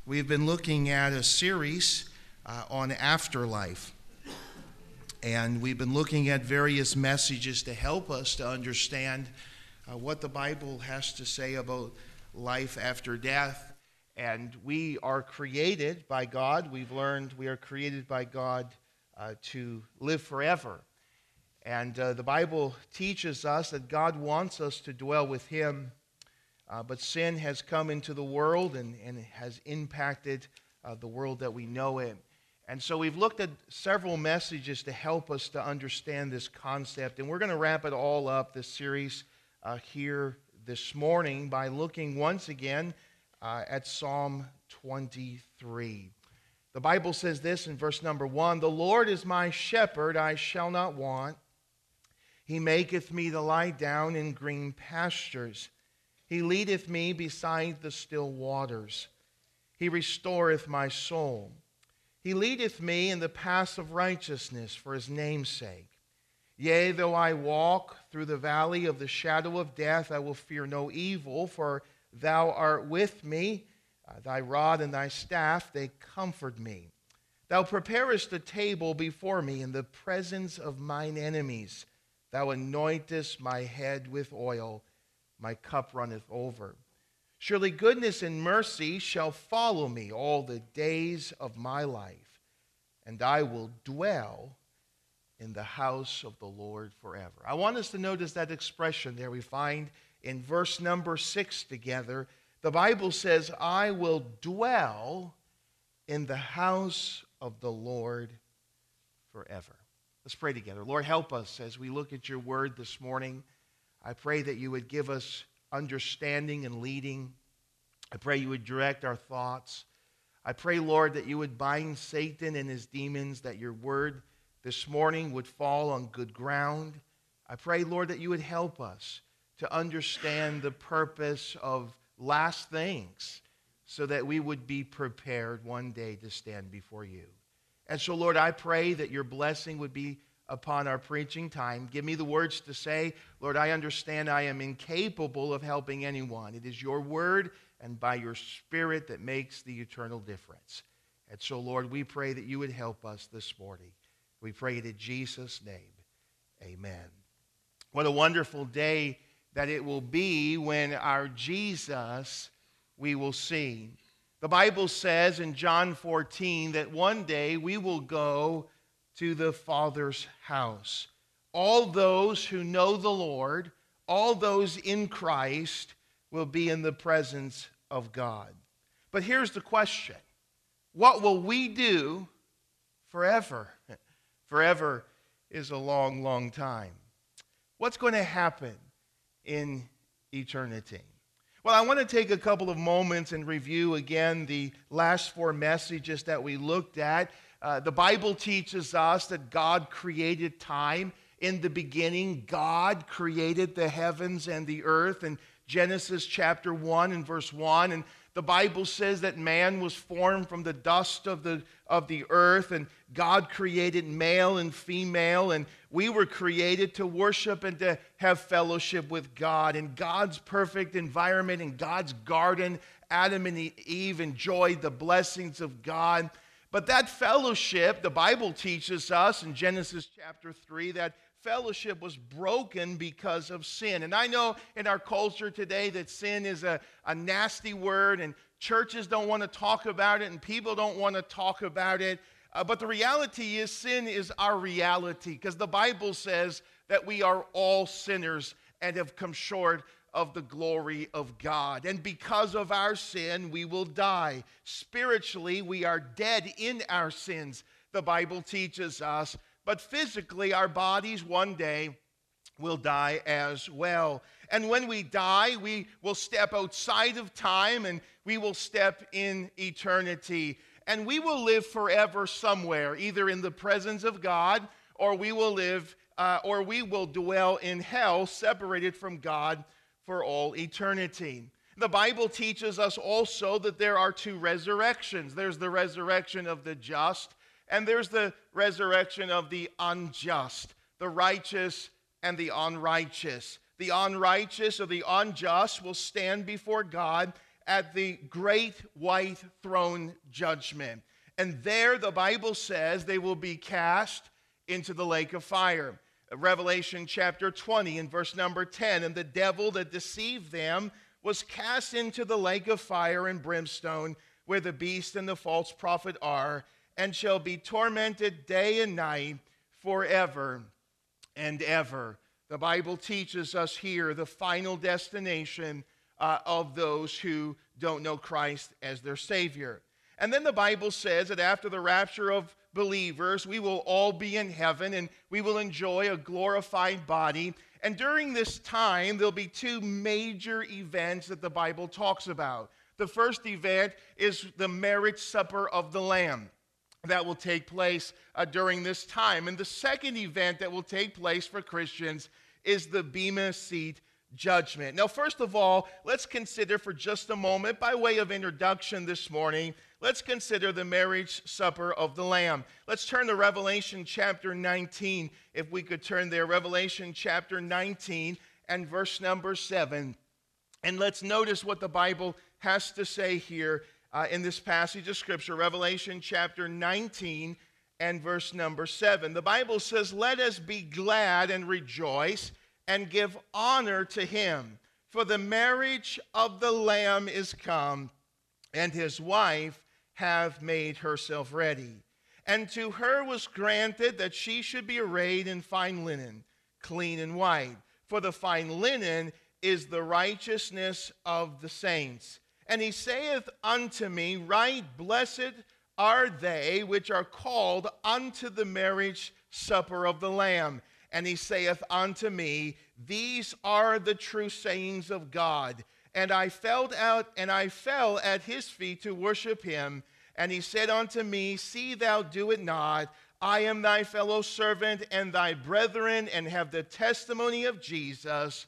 We've been looking at a series on afterlife. And we've been looking at various messages to help us to understand what the Bible has to say about life after death. And we are created by God. We've learned we are created by God to live forever. And the Bible teaches us that God wants us to dwell with Him. But sin has come into the world and has impacted the world that we know it. And so we've looked at several messages to help us to understand this concept. And we're going to wrap it all up, this series here this morning, by looking once again at Psalm 23. The Bible says this in verse number 1, "The Lord is my shepherd, I shall not want. He maketh me to lie down in green pastures. He leadeth me beside the still waters. He restoreth my soul. He leadeth me in the paths of righteousness for His name's sake. Yea, though I walk through the valley of the shadow of death, I will fear no evil, for Thou art with me. Thy rod and Thy staff, they comfort me. Thou preparest a table before me in the presence of mine enemies. Thou anointest my head with oil. My cup runneth over. Surely goodness and mercy shall follow me all the days of my life, and I will dwell in the house of the Lord forever." I want us to notice that expression there we find in verse number 6 together. The Bible says, "I will dwell in the house of the Lord forever." Let's pray together. Lord, help us as we look at your word this morning. I pray that you would give us understanding and leading. I pray you would direct our thoughts. I pray, Lord, that you would bind Satan and his demons, that your word this morning would fall on good ground. I pray, Lord, that you would help us to understand the purpose of last things so that we would be prepared one day to stand before you. And so, Lord, I pray that your blessing would be upon our preaching time. Give me the words to say. Lord, I understand I am incapable of helping anyone. It is your word and by your Spirit that makes the eternal difference. And so, Lord, we pray that you would help us this morning. We pray it in Jesus' name. Amen. What a wonderful day that it will be when our Jesus we will see. The Bible says in John 14 that one day we will go to the Father's house. All those who know the Lord, all those in Christ, will be in the presence of God. But here's the question. What will we do forever? Forever is a long, long time. What's going to happen in eternity? Well, I want to take a couple of moments and review again the last four messages that we looked at. The Bible teaches us that God created time. In the beginning, God created the heavens and the earth in Genesis chapter 1 and verse 1. And the Bible says that man was formed from the dust of the earth, and God created male and female, and we were created to worship and to have fellowship with God. In God's perfect environment, in God's garden, Adam and Eve enjoyed the blessings of God. But that fellowship, the Bible teaches us in Genesis chapter 3, that fellowship was broken because of sin. And I know in our culture today that sin is a nasty word, and churches don't want to talk about it, and people don't want to talk about it. But the reality is sin is our reality, because the Bible says that we are all sinners and have come short of the glory of God. And because of our sin, we will die. Spiritually, we are dead in our sins, the Bible teaches us. But physically, our bodies one day will die as well. And when we die, we will step outside of time and we will step in eternity. And we will live forever somewhere, either in the presence of God, or we will dwell in hell, separated from God for all eternity. The Bible teaches us also that there are two resurrections. There's the resurrection of the just, and there's the resurrection of the unjust, the righteous and the unrighteous. The unrighteous or the unjust will stand before God at the great white throne judgment. And there the Bible says they will be cast into the lake of fire. Revelation chapter 20 and verse number 10, and the devil that deceived them was cast into the lake of fire and brimstone, where the beast and the false prophet are, and shall be tormented day and night forever and ever. The Bible teaches us here the final destination of those who don't know Christ as their Savior. And then the Bible says that after the rapture of believers, we will all be in heaven and we will enjoy a glorified body. And during this time, there'll be two major events that the Bible talks about. The first event is the marriage supper of the Lamb. That will take place during this time. And the second event that will take place for Christians is the Bema Seat judgment. Now, first of all, let's consider for just a moment, by way of introduction this morning, let's consider the marriage supper of the Lamb. Let's turn to Revelation chapter 19, if we could turn there. Revelation chapter 19 and verse number 7. And let's notice what the Bible has to say here in this passage of Scripture, Revelation chapter 19 and verse number 7. The Bible says, "Let us be glad and rejoice and give honor to him, for the marriage of the Lamb is come, and his wife hath made herself ready. And to her was granted that she should be arrayed in fine linen, clean and white. For the fine linen is the righteousness of the saints. And he saith unto me, Right blessed are they which are called unto the marriage supper of the Lamb. And he saith unto me, These are the true sayings of God. And I fell at his feet to worship him. And he said unto me, See thou do it not. I am thy fellow servant and thy brethren, and have the testimony of Jesus.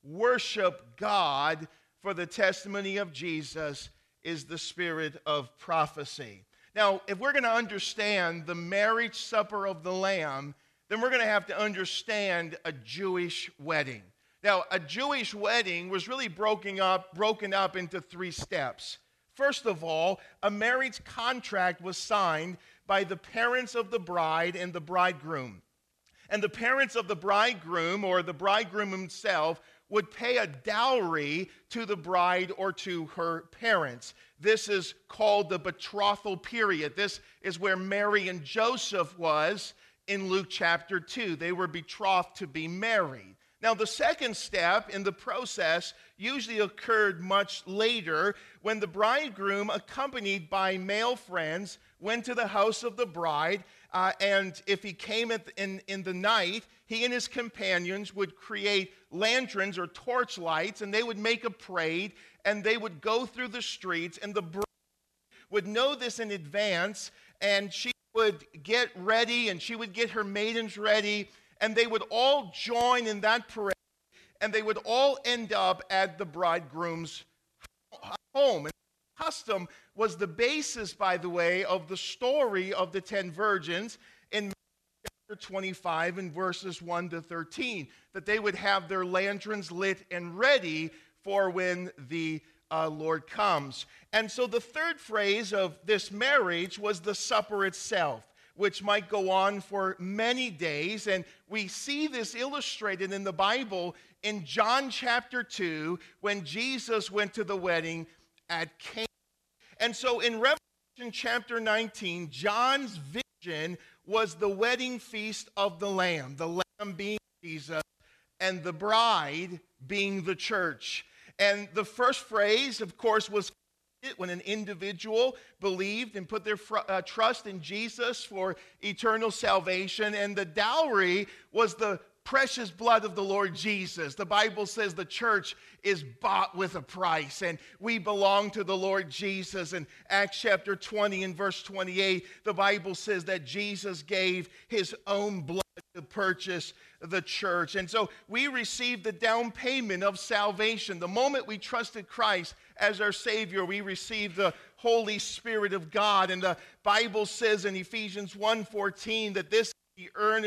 Worship God, for the testimony of Jesus is the spirit of prophecy." Now, if we're going to understand the marriage supper of the Lamb, then we're going to have to understand a Jewish wedding. Now, a Jewish wedding was really broken up into three steps. First of all, a marriage contract was signed by the parents of the bride and the bridegroom. And the parents of the bridegroom, or the bridegroom himself, would pay a dowry to the bride or to her parents. This is called the betrothal period. This is where Mary and Joseph was in Luke chapter 2. They were betrothed to be married. Now, the second step in the process usually occurred much later, when the bridegroom, accompanied by male friends, went to the house of the bride, and if he came in the night, he and his companions would create lanterns or torch lights, and they would make a parade, and they would go through the streets, and the bride would know this in advance, and she would get ready, and she would get her maidens ready, and they would all join in that parade, and they would all end up at the bridegroom's home. And custom was the basis, by the way, of the story of the 10 virgins in chapter 25 and verses 1 to 13, that they would have their lanterns lit and ready for when the Lord comes. And so the third phrase of this marriage was the supper itself, which might go on for many days. And we see this illustrated in the Bible in John chapter 2, when Jesus went to the wedding at Cana. And so in Revelation chapter 19, John's vision was the wedding feast of the Lamb being Jesus, and the bride being the church. And the first phrase, of course, was when an individual believed and put their trust in Jesus for eternal salvation. And the dowry was the precious blood of the Lord Jesus. The Bible says the church is bought with a price, and we belong to the Lord Jesus. In Acts chapter 20 and verse 28, the Bible says that Jesus gave his own blood to purchase the church. And so we receive the down payment of salvation. The moment we trusted Christ as our Savior, we receive the Holy Spirit of God. And the Bible says in Ephesians 1:14 that this is the earnest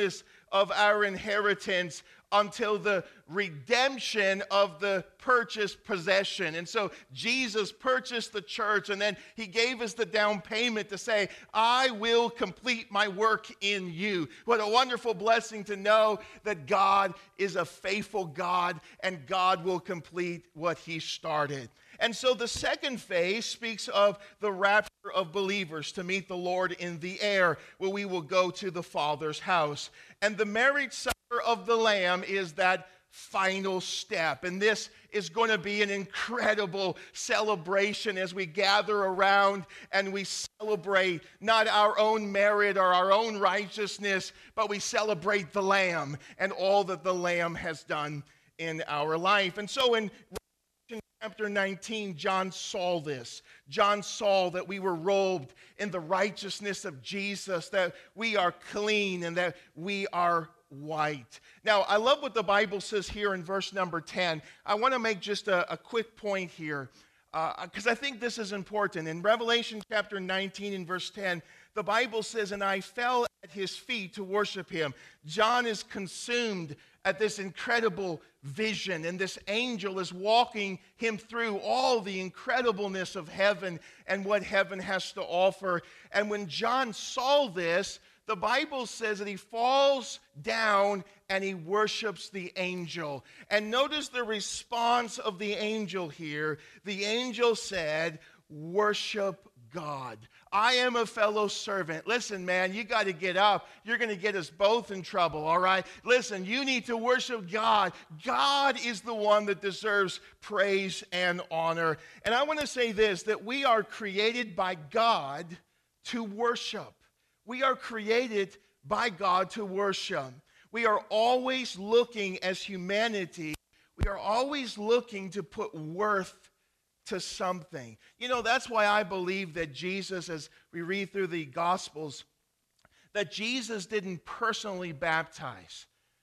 of our inheritance until the redemption of the purchased possession. And so Jesus purchased the church, and then he gave us the down payment to say, I will complete my work in you. What a wonderful blessing to know that God is a faithful God, and God will complete what he started. And so the second phase speaks of the rapture of believers to meet the Lord in the air, where we will go to the Father's house. And the marriage supper of the Lamb is that final step. And this is going to be an incredible celebration as we gather around and we celebrate not our own merit or our own righteousness, but we celebrate the Lamb and all that the Lamb has done in our life. And so in chapter 19, John saw this. John saw that we were robed in the righteousness of Jesus, that we are clean and that we are white. Now, I love what the Bible says here in verse number 10. I want to make just a quick point here because I think this is important. In Revelation chapter 19 and verse 10, the Bible says, and I fell at his feet to worship him. John is consumed at this incredible vision, and this angel is walking him through all the incredibleness of heaven and what heaven has to offer. And when John saw this, the Bible says that he falls down and he worships the angel. And notice the response of the angel here. The angel said, worship God. I am a fellow servant. Listen, man, you got to get up. You're going to get us both in trouble, all right? Listen, you need to worship God. God is the one that deserves praise and honor. And I want to say this, that we are created by God to worship. We are created by God to worship. We are always looking as humanity, we are always looking to put worth to something. You know, that's why I believe that Jesus, as we read through the Gospels, that Jesus didn't personally baptize.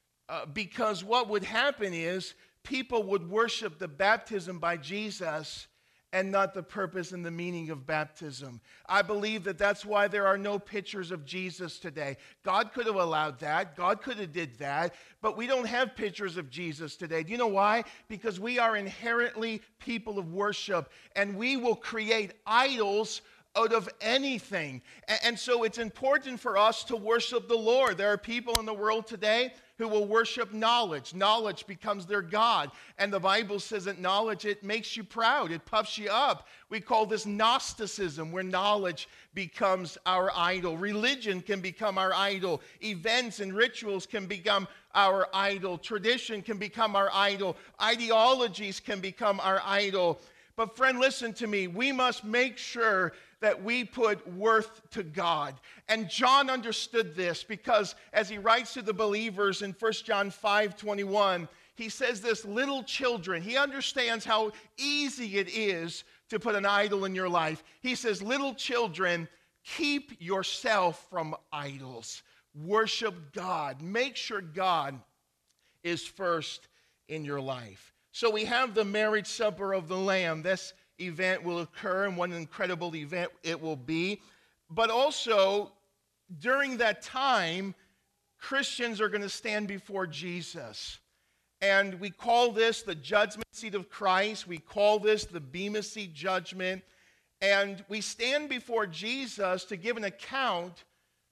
Because what would happen is people would worship the baptism by Jesus and not the purpose and the meaning of baptism. I believe that that's why there are no pictures of Jesus today. God could have allowed that. God could have did that. But we don't have pictures of Jesus today. Do you know why? Because we are inherently people of worship, and we will create idols out of anything. And so it's important for us to worship the Lord. There are people in the world today who will worship knowledge. Knowledge becomes their God. And the Bible says that knowledge, it makes you proud. It puffs you up. We call this Gnosticism, where knowledge becomes our idol. Religion can become our idol. Events and rituals can become our idol. Tradition can become our idol. Ideologies can become our idol. But friend, listen to me. We must make sure that we put worth to God. And John understood this because as he writes to the believers in 1 John 5:21, he says this, little children, he understands how easy it is to put an idol in your life. He says, little children, keep yourself from idols. Worship God. Make sure God is first in your life. So we have the marriage supper of the Lamb. This event will occur, and what an incredible event it will be. But also, during that time, Christians are going to stand before Jesus. And we call this the judgment seat of Christ. We call this the Bema Seat judgment. And we stand before Jesus to give an account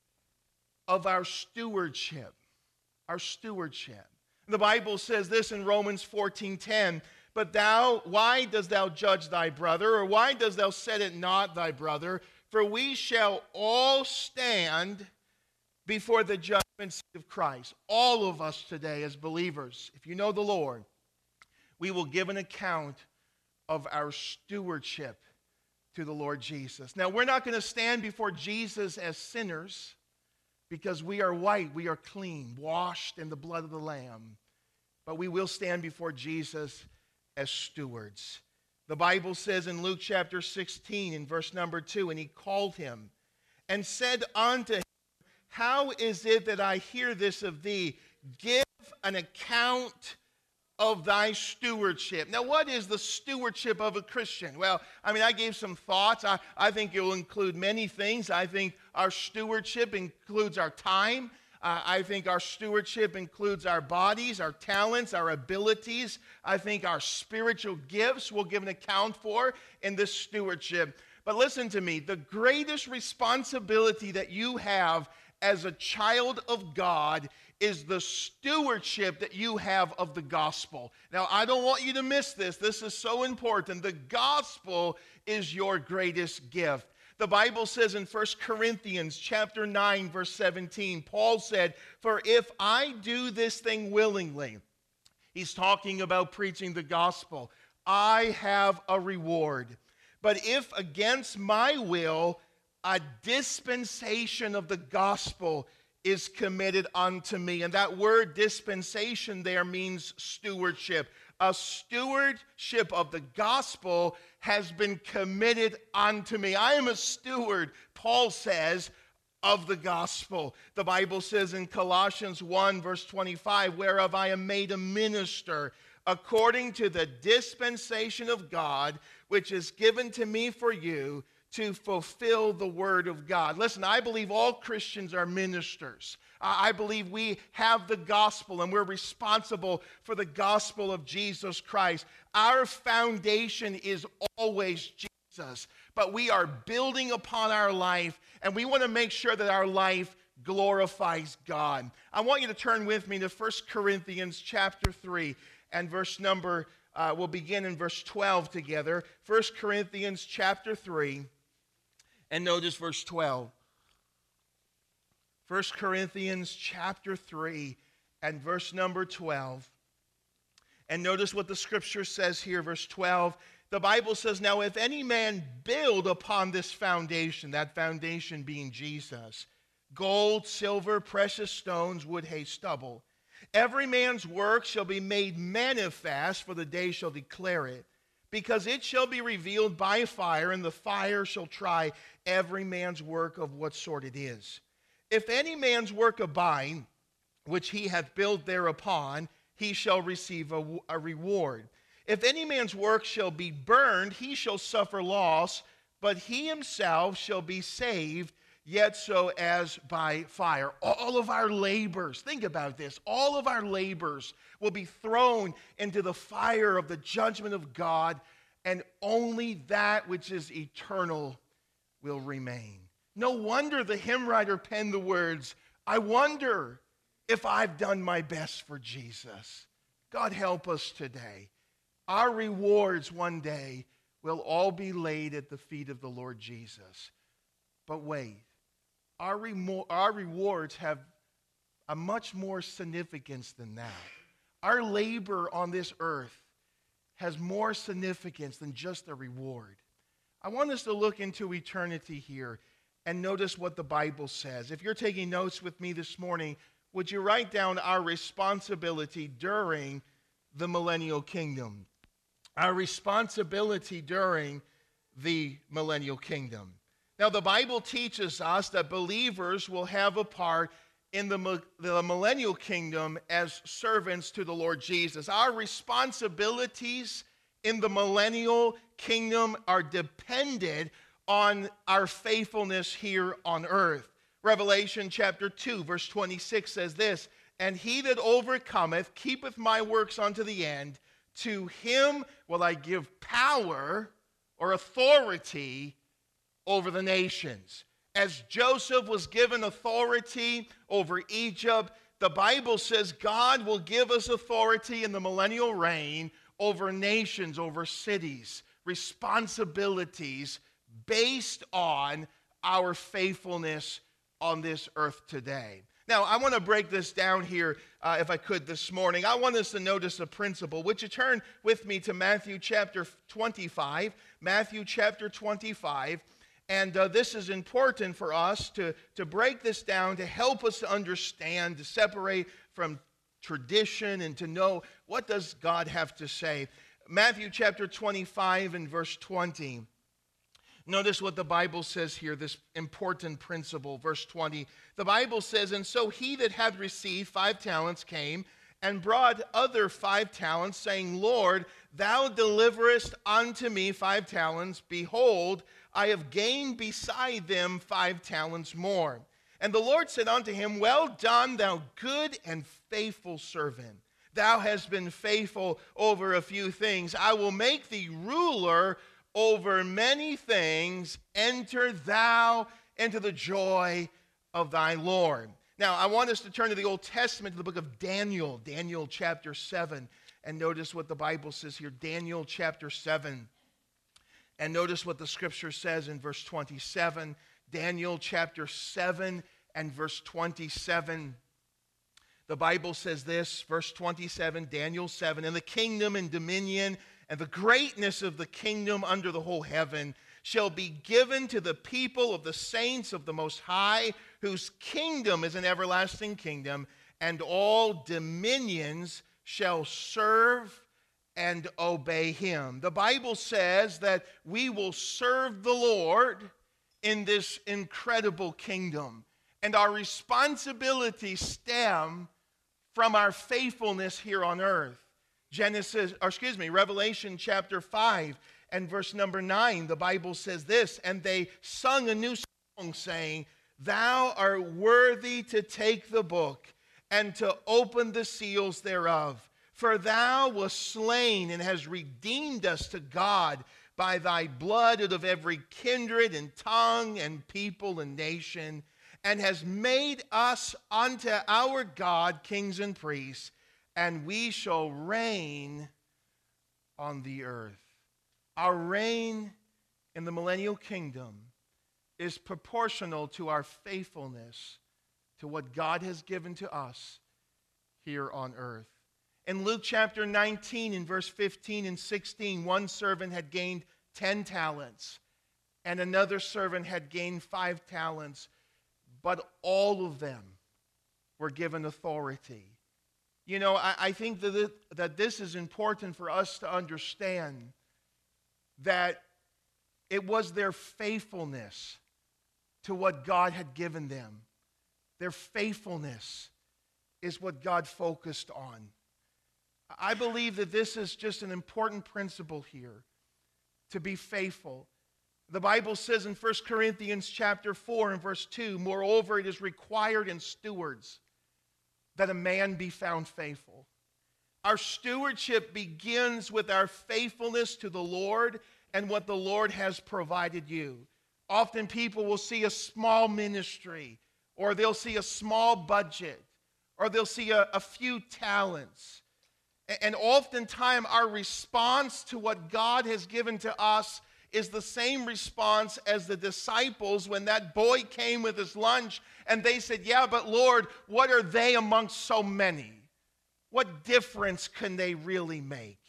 of our stewardship. Our stewardship. The Bible says this in Romans 14:10, but thou, why dost thou judge thy brother, or why dost thou set at naught thy brother? For we shall all stand before the judgment seat of Christ. All of us today as believers, if you know the Lord, we will give an account of our stewardship to the Lord Jesus. Now, we're not going to stand before Jesus as sinners, because we are white, we are clean, washed in the blood of the Lamb. But we will stand before Jesus as stewards. The Bible says in Luke chapter 16, in verse number 2, and he called him and said unto him, how is it that I hear this of thee? Give an account of thy stewardship. Now, what is the stewardship of a Christian? Well, I gave some thoughts. I think it will include many things. I think our stewardship includes our time. I think our stewardship includes our bodies, our talents, our abilities. I think our spiritual gifts we'll give an account for in this stewardship. But listen to me, the greatest responsibility that you have as a child of God is the stewardship that you have of the gospel. Now, I don't want you to miss this. This is so important. The gospel is your greatest gift. The Bible says in 1 Corinthians chapter 9, verse 17, Paul said, "For if I do this thing willingly," he's talking about preaching the gospel, "I have a reward. But if against my will, a dispensation of the gospel is committed unto me." And that word dispensation there means stewardship. A stewardship of the gospel has been committed unto me. I am a steward, Paul says, of the gospel. The Bible says in Colossians 1, verse 25, "Whereof I am made a minister, according to the dispensation of God, which is given to me for you, to fulfill the word of God." Listen, I believe all Christians are ministers. I believe we have the gospel and we're responsible for the gospel of Jesus Christ. Our foundation is always Jesus, but we are building upon our life, and we want to make sure that our life glorifies God. I want you to turn with me to 1 Corinthians chapter 3 and verse number, we'll begin in verse 12 together. 1 Corinthians chapter 3. And notice verse 12. 1 Corinthians chapter 3 and verse number 12. And notice what the scripture says here, verse 12. The Bible says, "Now if any man build upon this foundation," that foundation being Jesus, "gold, silver, precious stones, wood, hay, stubble, every man's work shall be made manifest, for the day shall declare it. Because it shall be revealed by fire, and the fire shall try every man's work of what sort it is. If any man's work abide, which he hath built thereupon, he shall receive a reward. If any man's work shall be burned, he shall suffer loss, but he himself shall be saved, yet so as by fire." All of our labors, think about this, all of our labors will be thrown into the fire of the judgment of God, and only that which is eternal will remain. No wonder the hymn writer penned the words, "I wonder if I've done my best for Jesus." God help us today. Our rewards one day will all be laid at the feet of the Lord Jesus. But wait. Our rewards have a much more significance than that. Our labor on this earth has more significance than just a reward. I want us to look into eternity here and notice what the Bible says. If you're taking notes with me this morning, would you write down our responsibility during the millennial kingdom? Our responsibility during the millennial kingdom. Now, the Bible teaches us that believers will have a part in the millennial kingdom as servants to the Lord Jesus. Our responsibilities in the millennial kingdom are dependent on our faithfulness here on earth. Revelation chapter 2, verse 26 says this, "And he that overcometh keepeth my works unto the end, to him will I give power," or authority, "over the nations." As Joseph was given authority over Egypt, the Bible says God will give us authority in the millennial reign over nations, over cities, responsibilities based on our faithfulness on this earth today. Now, I want to break this down here, if I could, this morning. I want us to notice a principle. Would you turn with me to Matthew chapter 25? Matthew chapter 25. And this is important for us to break this down, to help us to understand, to separate from tradition, and to know what does God have to say. Matthew chapter 25 and verse 20. Notice what the Bible says here, this important principle. Verse 20, the Bible says, "And so he that had received 5 talents came and brought other 5 talents, saying, Lord, thou deliverest unto me 5 talents. Behold, I have gained beside them 5 talents more. And the Lord said unto him, Well done, thou good and faithful servant. Thou hast been faithful over a few things. I will make thee ruler over many things. Enter thou into the joy of thy Lord. Now, I want us to turn to the Old Testament, to the book of Daniel, Daniel chapter 7. And notice what the Bible says here, Daniel chapter 7. And notice what the scripture says in verse 27. Daniel chapter 7 and verse 27. The Bible says this, verse 27, Daniel 7, And the kingdom and dominion and the greatness of the kingdom under the whole heaven shall be given to the people of the saints of the Most High, whose kingdom is an everlasting kingdom, and all dominions shall serve and obey him. The Bible says that we will serve the Lord in this incredible kingdom. And our responsibilities stem from our faithfulness here on earth. Revelation chapter 5 and verse number 9, the Bible says this, And they sung a new song, saying, Thou art worthy to take the book and to open the seals thereof. For thou wast slain and hast redeemed us to God by thy blood out of every kindred and tongue and people and nation, and has made us unto our God kings and priests, and we shall reign on the earth. Our reign in the millennial kingdom is proportional to our faithfulness to what God has given to us here on earth. In Luke chapter 19, in verse 15 and 16, one servant had gained 10 talents, and another servant had gained 5 talents, but all of them were given authority. You know, I think that this is important for us to understand, that it was their faithfulness to what God had given them. Their faithfulness is what God focused on. I believe that this is just an important principle here, to be faithful. The Bible says in 1 Corinthians chapter 4 and verse 2, Moreover, it is required in stewards that a man be found faithful. Our stewardship begins with our faithfulness to the Lord and what the Lord has provided you. Often people will see a small ministry, or they'll see a small budget, or they'll see a few talents. And oftentimes our response to what God has given to us is the same response as the disciples when that boy came with his lunch and they said, Yeah, but Lord, what are they amongst so many? What difference can they really make?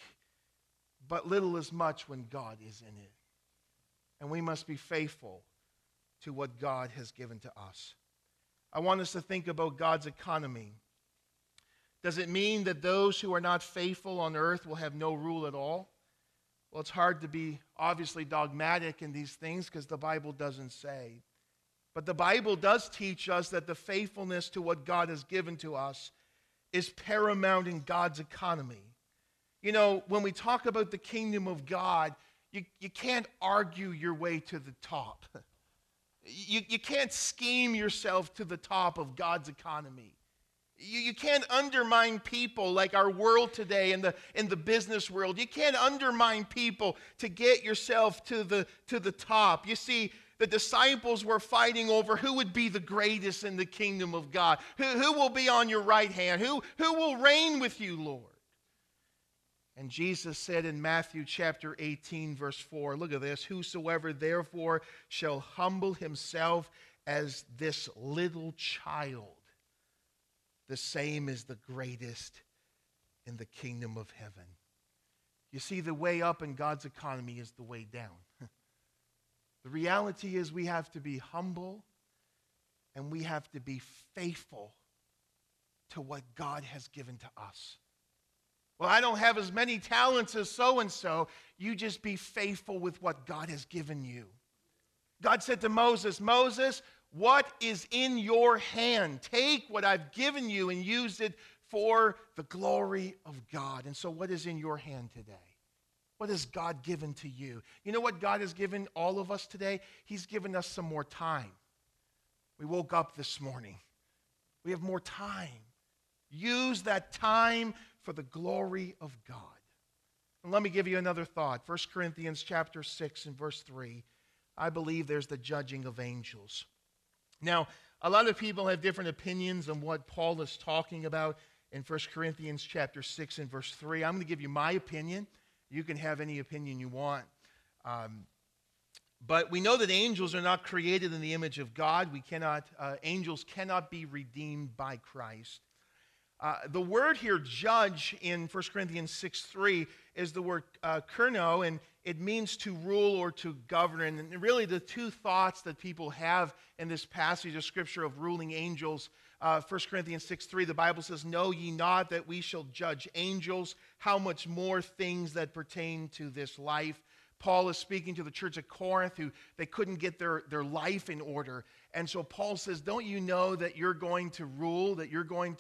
But little is much when God is in it. And we must be faithful to what God has given to us. I want us to think about God's economy. Does it mean that those who are not faithful on earth will have no rule at all? Well, it's hard to be obviously dogmatic in these things because the Bible doesn't say. But the Bible does teach us that the faithfulness to what God has given to us is paramount in God's economy. You know, when we talk about the kingdom of God, you can't argue your way to the top. You can't scheme yourself to the top of God's economy. You can't undermine people like our world today in the business world. You can't undermine people to get yourself to the top. You see, the disciples were fighting over who would be the greatest in the kingdom of God. Who will be on your right hand? Who will reign with you, Lord? And Jesus said in Matthew chapter 18, verse 4, look at this, Whosoever therefore shall humble himself as this little child, the same is the greatest in the kingdom of heaven. You see, the way up in God's economy is the way down. The reality is we have to be humble and we have to be faithful to what God has given to us. Well, I don't have as many talents as so-and-so. You just be faithful with what God has given you. God said to Moses, Moses, what is in your hand? Take what I've given you and use it for the glory of God. And so what is in your hand today? What has God given to you? You know what God has given all of us today? He's given us some more time. We woke up this morning. We have more time. Use that time for the glory of God. And let me give you another thought. 1 Corinthians chapter 6 and verse 3. I believe there's the judging of angels. Now, a lot of people have different opinions on what Paul is talking about in 1 Corinthians chapter 6 and verse 3. I'm going to give you my opinion. You can have any opinion you want. But we know that angels are not created in the image of God. Angels cannot be redeemed by Christ. The word here, judge, in 1 Corinthians 6:3 is the word kerno, and it means to rule or to govern. And really the two thoughts that people have in this passage of Scripture of ruling angels, 1 Corinthians 6:3, the Bible says, "Know ye not that we shall judge angels? How much more things that pertain to this life?" Paul is speaking to the church at Corinth who they couldn't get their life in order. And so Paul says, don't you know that you're going to rule, that you're going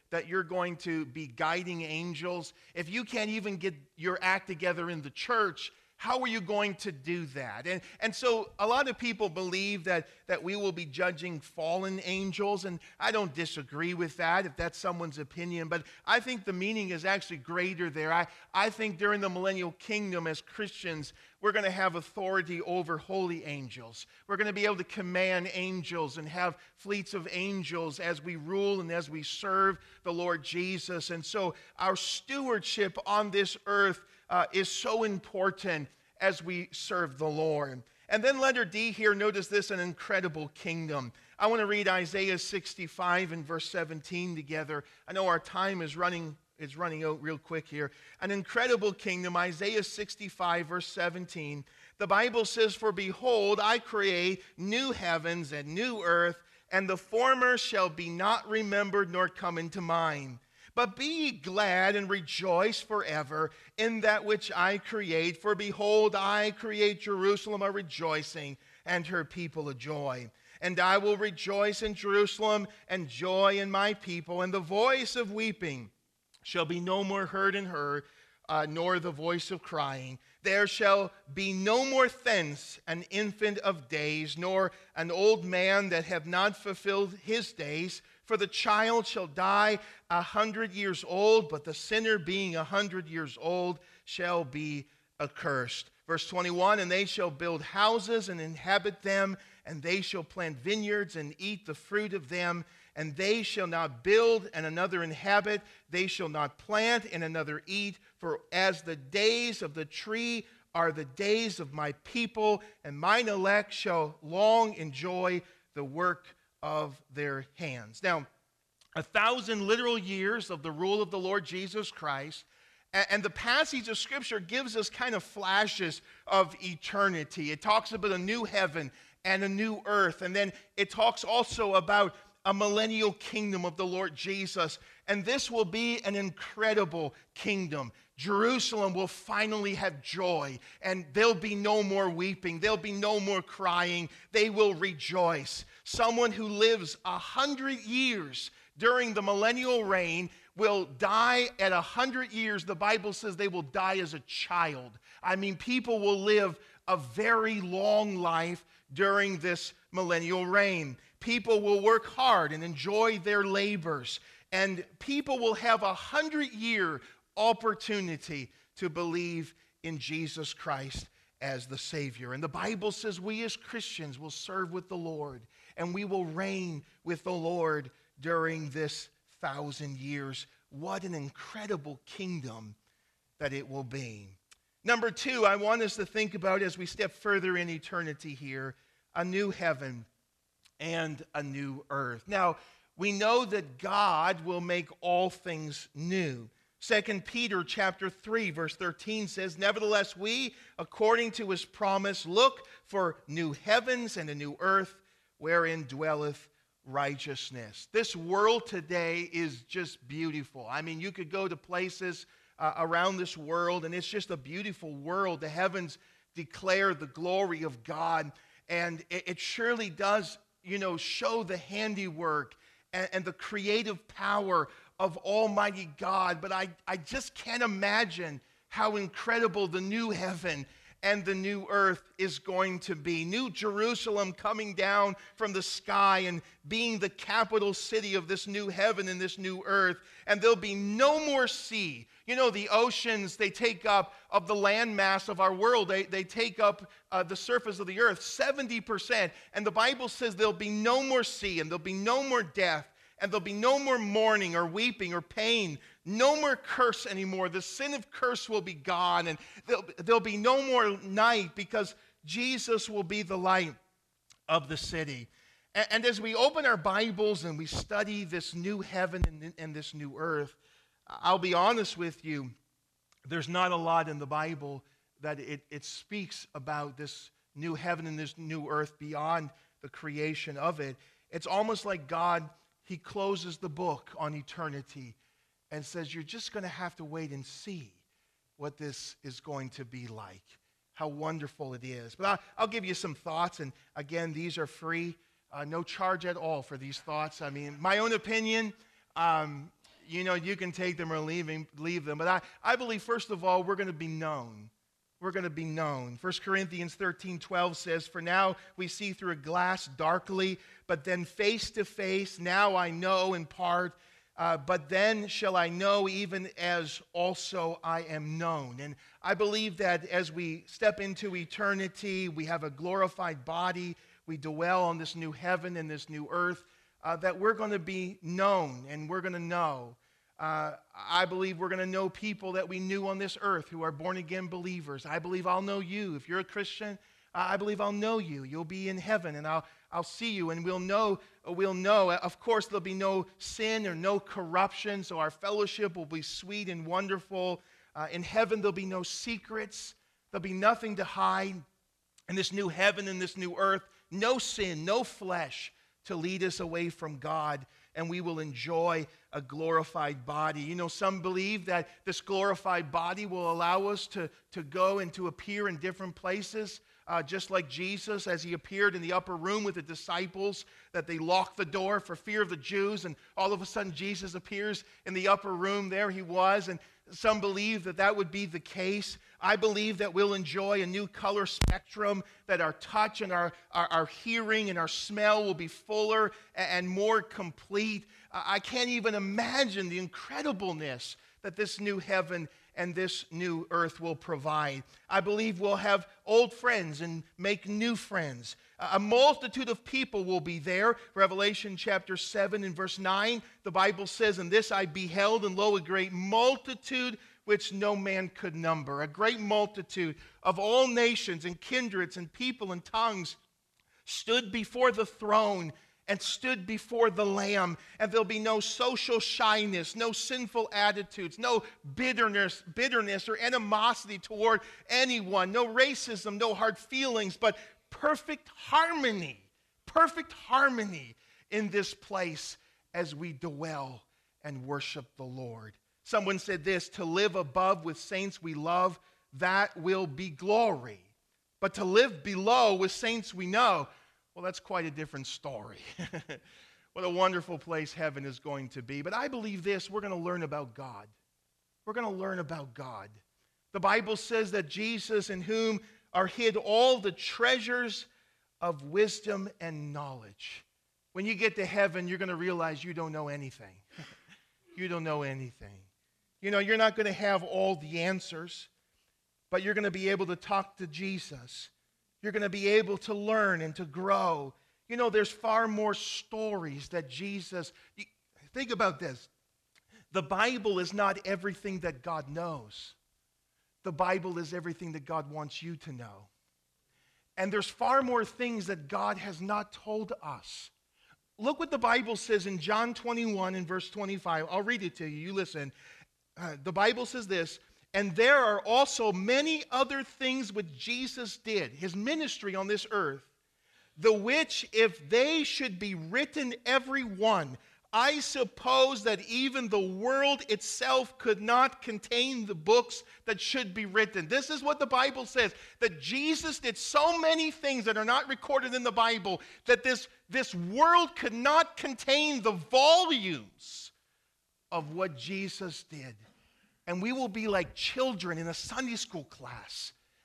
to be guiding angels? If you can't even get your act together in the church, how are you going to do that? And so a lot of people believe that we will be judging fallen angels, and I don't disagree with that if that's someone's opinion, but I think the meaning is actually greater there. I think during the millennial kingdom as Christians, we're going to have authority over holy angels. We're going to be able to command angels and have fleets of angels as we rule and as we serve the Lord Jesus. And so our stewardship on this earth is so important as we serve the Lord. And then letter D here, notice this, an incredible kingdom. I want to read Isaiah 65 and verse 17 together. I know our time is running out real quick here. An incredible kingdom, Isaiah 65 verse 17. The Bible says, "For behold, I create new heavens and new earth, and the former shall be not remembered nor come into mind. But be ye glad and rejoice forever in that which I create. For behold, I create Jerusalem a rejoicing, and her people a joy. And I will rejoice in Jerusalem, and joy in my people. And the voice of weeping shall be no more heard in her, nor the voice of crying. There shall be no more thence an infant of days, nor an old man that have not fulfilled his days. For the child shall die 100 years old, but the sinner being 100 years old shall be accursed." Verse 21, "And they shall build houses and inhabit them, and they shall plant vineyards and eat the fruit of them. And they shall not build and another inhabit. They shall not plant and another eat. For as the days of the tree are the days of my people, and mine elect shall long enjoy the work of their hands." Now, 1,000 literal years of the rule of the Lord Jesus Christ. And the passage of Scripture gives us kind of flashes of eternity. It talks about a new heaven and a new earth. And then it talks also about a millennial kingdom of the Lord Jesus. And this will be an incredible kingdom. Jerusalem will finally have joy, and there'll be no more weeping. There'll be no more crying. They will rejoice. Someone who lives 100 years during the millennial reign will die at 100 years. The Bible says they will die as a child. I mean, people will live a very long life during this millennial reign. People will work hard and enjoy their labors, and people will have 100-year opportunity to believe in Jesus Christ as the Savior. And the Bible says we as Christians will serve with the Lord, and we will reign with the Lord during this 1,000 years. What an incredible kingdom that it will be. Number two, I want us to think about as we step further in eternity here, a new heaven and a new earth. Now, we know that God will make all things new. 2 Peter chapter 3, verse 13 says, "Nevertheless, we, according to his promise, look for new heavens and a new earth, wherein dwelleth righteousness." This world today is just beautiful. I mean, you could go to places around this world, and it's just a beautiful world. The heavens declare the glory of God, and it surely does, show the handiwork and the creative power of Almighty God. But I just can't imagine how incredible the new heaven and the new earth is going to be. New Jerusalem coming down from the sky and being the capital city of this new heaven and this new earth. And there'll be no more sea. You know, the oceans, they take up, of the landmass of our world, they take up the surface of the earth, 70%. And the Bible says there'll be no more sea, and there'll be no more death, and there'll be no more mourning or weeping or pain, no more curse anymore. The sin of curse will be gone, and there'll be no more night, because Jesus will be the light of the city. And as we open our Bibles and we study this new heaven and this new earth, I'll be honest with you, there's not a lot in the Bible that it speaks about this new heaven and this new earth beyond the creation of it. It's almost like God, he closes the book on eternity and says, you're just going to have to wait and see what this is going to be like, how wonderful it is. But I'll give you some thoughts, and again, these are free, no charge at all for these thoughts. I mean, my own opinion, you know, you can take them or leave them. But I believe, first of all, we're going to be known. We're going to be known. 1 Corinthians 13:12 says, for now we see through a glass darkly, but then face to face. Now I know in part, but then shall I know even as also I am known. And I believe that as we step into eternity, we have a glorified body. We dwell on this new heaven and this new earth. That we're going to be known and we're going to know. I believe we're going to know people that we knew on this earth who are born-again believers. I believe I'll know you. If you're a Christian, I believe I'll know you. You'll be in heaven, and I'll see you, and we'll know. Of course, there'll be no sin or no corruption, so our fellowship will be sweet and wonderful. In heaven, there'll be no secrets. There'll be nothing to hide. In this new heaven and this new earth, no sin, no flesh to lead us away from God, and we will enjoy a glorified body. You know, some believe that this glorified body will allow us to go and to appear in different places, just like Jesus, as he appeared in the upper room with the disciples, that they locked the door for fear of the Jews, and all of a sudden Jesus appears in the upper room. There he was, and some believe that that would be the case. I believe that we'll enjoy a new color spectrum, that our touch and our hearing and our smell will be fuller and more complete. I can't even imagine the incredibleness that this new heaven and this new earth will provide. I believe we'll have old friends and make new friends. A multitude of people will be there. Revelation chapter 7 and verse 9, the Bible says, and this I beheld, and lo, a great multitude which no man could number. A great multitude of all nations and kindreds and people and tongues stood before the throne and stood before the Lamb. And there'll be no social shyness, no sinful attitudes, no bitterness or animosity toward anyone, no racism, no hard feelings, but perfect harmony in this place as we dwell and worship the Lord. Someone said this, to live above with saints we love, that will be glory. But to live below with saints we know, well, that's quite a different story. What a wonderful place heaven is going to be. But I believe this, we're going to learn about God. We're going to learn about God. The Bible says that Jesus, in whom are hid all the treasures of wisdom and knowledge. When you get to heaven, you're going to realize you don't know anything. You don't know anything. You know, you're not going to have all the answers, but you're going to be able to talk to Jesus. You're going to be able to learn and to grow. You know, there's far more stories that Jesus... Think about this. The Bible is not everything that God knows. The Bible is everything that God wants you to know. And there's far more things that God has not told us. Look what the Bible says in John 21 and verse 25. I'll read it to you. You listen. The Bible says this, and there are also many other things which Jesus did, his ministry on this earth, the which if they should be written every one, I suppose that even the world itself could not contain the books that should be written. This is what the Bible says, that Jesus did so many things that are not recorded in the Bible, that this world could not contain the volumes of what Jesus did. And we will be like children in a Sunday school class.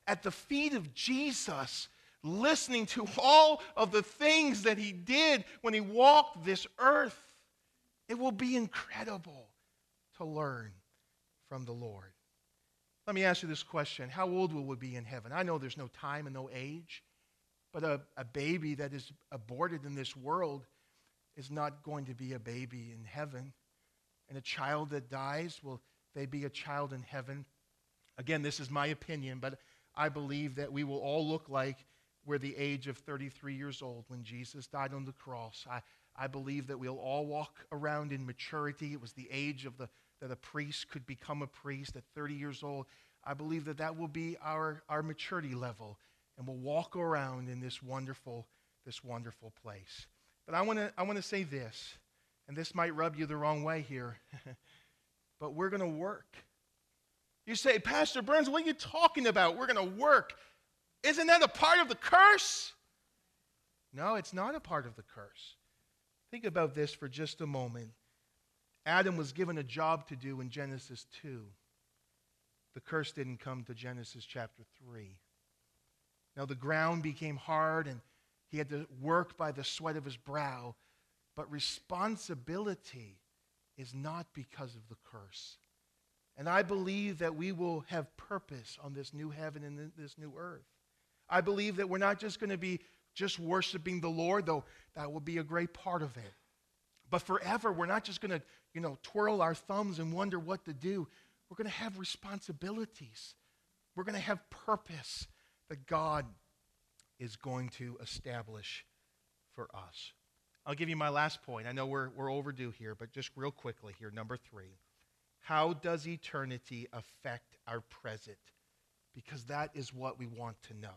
at the feet of Jesus, listening to all of the things that he did when he walked this earth. It will be incredible to learn from the Lord. Let me ask you this question. How old will we be in heaven? I know there's no time and no age, but a baby that is aborted in this world is not going to be a baby in heaven. And a child that dies, will they be a child in heaven? Again, this is my opinion, but I believe that we will all look like we're the age of 33 years old when Jesus died on the cross. I believe that we'll all walk around in maturity. It was the age of that a priest could become a priest at 30 years old. I believe that that will be our maturity level, and we'll walk around in this wonderful place. But I want to say this, and this might rub you the wrong way here, but we're going to work. You say, Pastor Burns, what are you talking about? We're going to work. Isn't that a part of the curse? No, it's not a part of the curse. Think about this for just a moment. Adam was given a job to do in Genesis 2. The curse didn't come to Genesis chapter 3. Now the ground became hard and he had to work by the sweat of his brow. But responsibility is not because of the curse. And I believe that we will have purpose on this new heaven and this new earth. I believe that we're not just going to be just worshiping the Lord, though that will be a great part of it. But forever, we're not just going to, twirl our thumbs and wonder what to do. We're going to have responsibilities. We're going to have purpose that God is going to establish for us. I'll give you my last point. I know we're overdue here, but just real quickly here, number 3. How does eternity affect our present? Because that is what we want to know.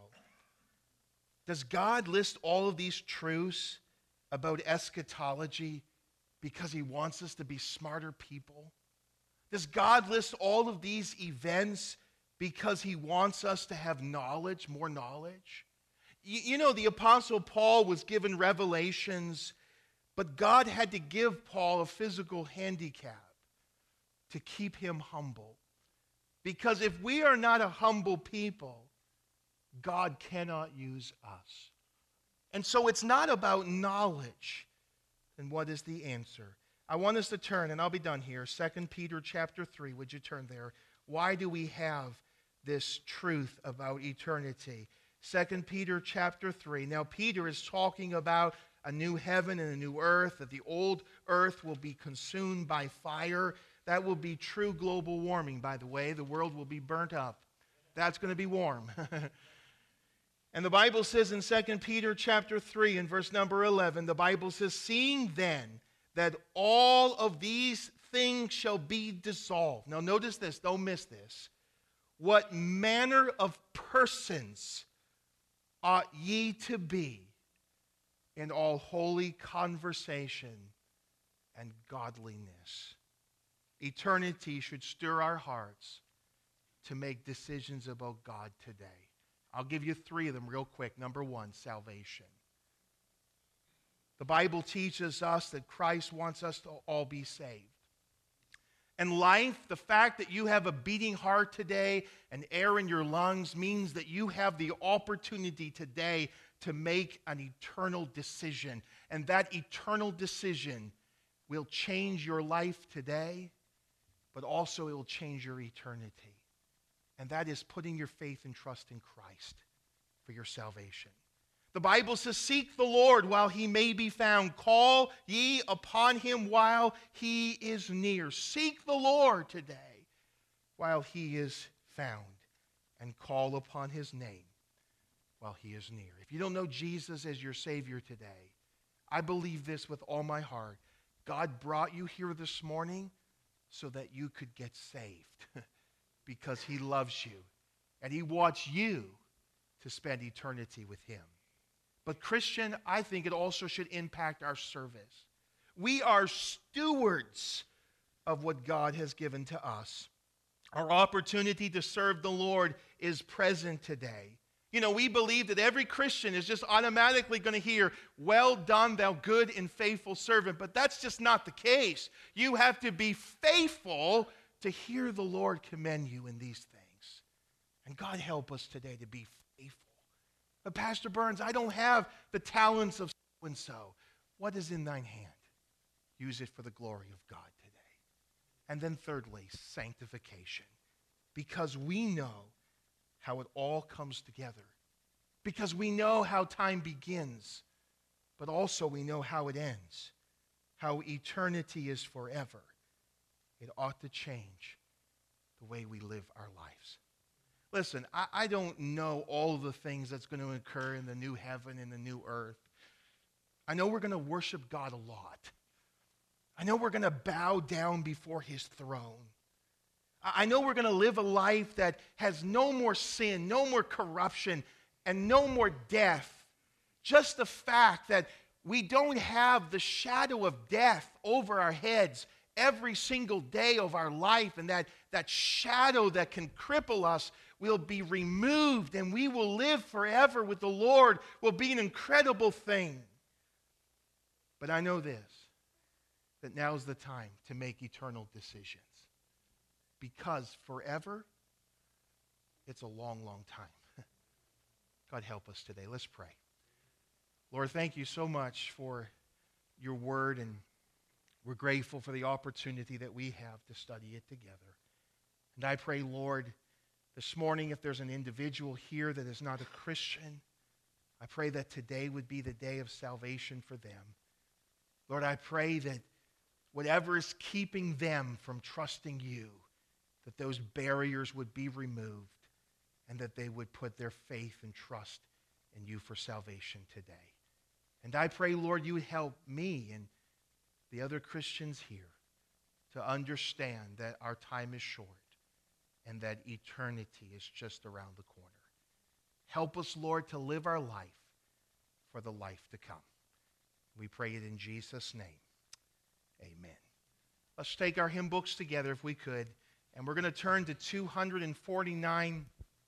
Does God list all of these truths about eschatology because he wants us to be smarter people? Does God list all of these events because he wants us to have knowledge, more knowledge? The Apostle Paul was given revelations, but God had to give Paul a physical handicap to keep him humble. Because if we are not a humble people, God cannot use us. And so it's not about knowledge. And what is the answer? I want us to turn, and I'll be done here, 2 Peter chapter 3. Would you turn there? Why do we have this truth about eternity? 2 Peter chapter 3. Now, Peter is talking about a new heaven and a new earth, that the old earth will be consumed by fire. That will be true global warming, by the way. The world will be burnt up. That's going to be warm. And the Bible says in 2 Peter chapter 3 and verse number 11, the Bible says, seeing then that all of these things shall be dissolved. Now notice this, don't miss this. What manner of persons ought ye to be in all holy conversation and godliness? Eternity should stir our hearts to make decisions about God today. I'll give you 3 of them real quick. Number 1, salvation. The Bible teaches us that Christ wants us to all be saved. And life, the fact that you have a beating heart today and air in your lungs means that you have the opportunity today to make an eternal decision. And that eternal decision will change your life today, but also it will change your eternity. And that is putting your faith and trust in Christ for your salvation. The Bible says, seek the Lord while he may be found. Call ye upon him while he is near. Seek the Lord today while he is found. And call upon his name while he is near. If you don't know Jesus as your Savior today, I believe this with all my heart. God brought you here this morning so that you could get saved. Because he loves you, and he wants you to spend eternity with him. But Christian, I think it also should impact our service. We are stewards of what God has given to us. Our opportunity to serve the Lord is present today. We believe that every Christian is just automatically going to hear, well done, thou good and faithful servant. But that's just not the case. You have to be faithful to hear the Lord commend you in these things. And God, help us today to be faithful. But Pastor Burns, I don't have the talents of so-and-so. What is in thine hand? Use it for the glory of God today. And then thirdly, sanctification. Because we know how it all comes together. Because we know how time begins, but also we know how it ends. How eternity is forever. It ought to change the way we live our lives. Listen, I don't know all of the things that's going to occur in the new heaven and the new earth. I know we're going to worship God a lot. I know we're going to bow down before his throne. I know we're going to live a life that has no more sin, no more corruption, and no more death. Just the fact that we don't have the shadow of death over our heads every single day of our life, and that shadow that can cripple us will be removed, and we will live forever with the Lord will be an incredible thing. But I know this, that now's the time to make eternal decisions. Because forever, it's a long, long time. God help us today. Let's pray. Lord, thank you so much for your word, and we're grateful for the opportunity that we have to study it together. And I pray, Lord, this morning, if there's an individual here that is not a Christian, I pray that today would be the day of salvation for them. Lord, I pray that whatever is keeping them from trusting you, that those barriers would be removed and that they would put their faith and trust in you for salvation today. And I pray, Lord, you would help me and the other Christians here to understand that our time is short and that eternity is just around the corner. Help us, Lord, to live our life for the life to come. We pray it in Jesus' name. Amen. Let's take our hymn books together if we could, and we're going to turn to 249.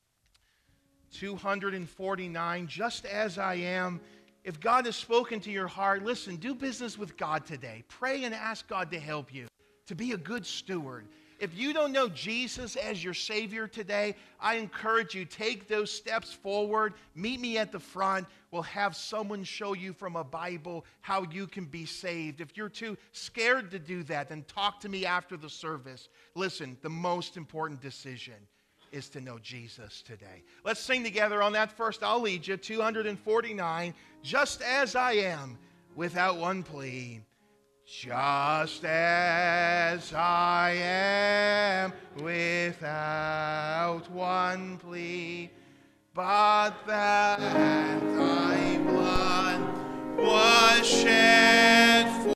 249, Just As I Am. If God has spoken to your heart, listen, do business with God today. Pray and ask God to help you to be a good steward. If you don't know Jesus as your Savior today, I encourage you, take those steps forward. Meet me at the front. We'll have someone show you from a Bible how you can be saved. If you're too scared to do that, then talk to me after the service. Listen, the most important decision is to know Jesus today. Let's sing together on that first. I'll lead you. 249, Just As I Am, without one plea. Just as I am, without one plea, but that thy blood was shed